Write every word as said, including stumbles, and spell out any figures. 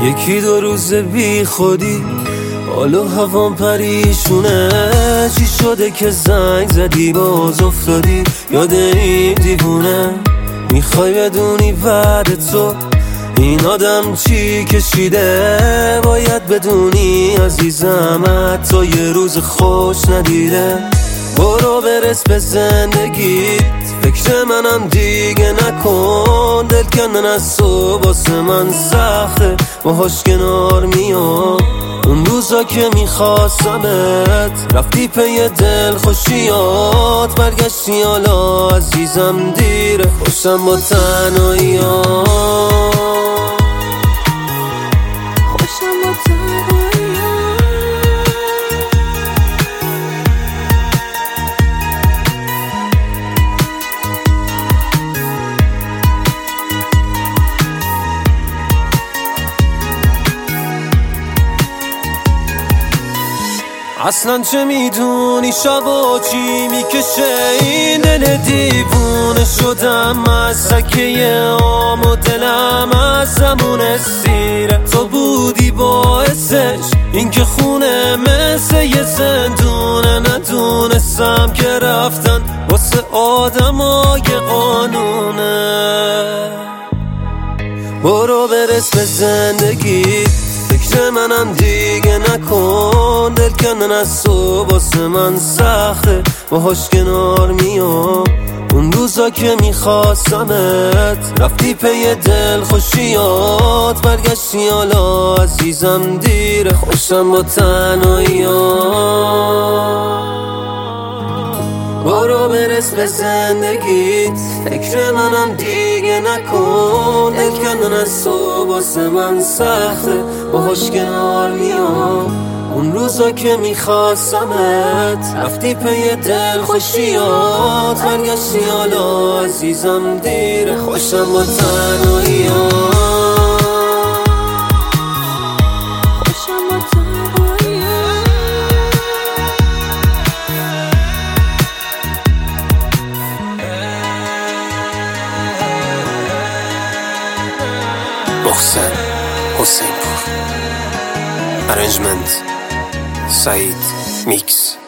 یکی دو روز بی خودی حال و هوام پریشونه. چی شده که زنگ زدی باز افتادی یاد این دیوونه؟ میخوای بدونی بعد تو این آدم چی کشیده؟ باید بدونی عزیزم حتی یه روز خوش ندیده. برو برس به زندگیت، فکر منم دیگه نکن. دل کندن از تو واسه من سخته، باهاش کنار میام. اون روزا که میخواستمت رفتی پی دل خوشیات، برگشتی حالا عزیزم دیره. خوشم با تنهاییات، خوشم با تنهاییات. اصلا چه میدونی شبا چی میکشه این دل دیوونه؟ شدم از سکه عام و دلم از زمون سیره. تو بودی باعثش این که خونه مثل یه زندونه. ندونستم که رفتن واسه آدمای قانونه. برو برس به زندگی، فکر منم دیگه نکن. دل کندن از تو واسه من سخته، باهاش کنار میام. اون روزا که میخواستمت رفتی پی دل خوشیات، برگشتی حالا عزیزم دیره. خوشم با تنهاییات، برو برس به زندگیت، فکر منم دیگه نکن. دل کندن از تو واسه من سخته، باهاش کنار میام. اون روزا که میخواستمت رفتی پی دل خوشیات، برگشتی حالا عزیزم دیره. خوشم با تنهاییات، خوشم با تنهاییات. محسن حسین پور، ارنجمنت سعید میکس.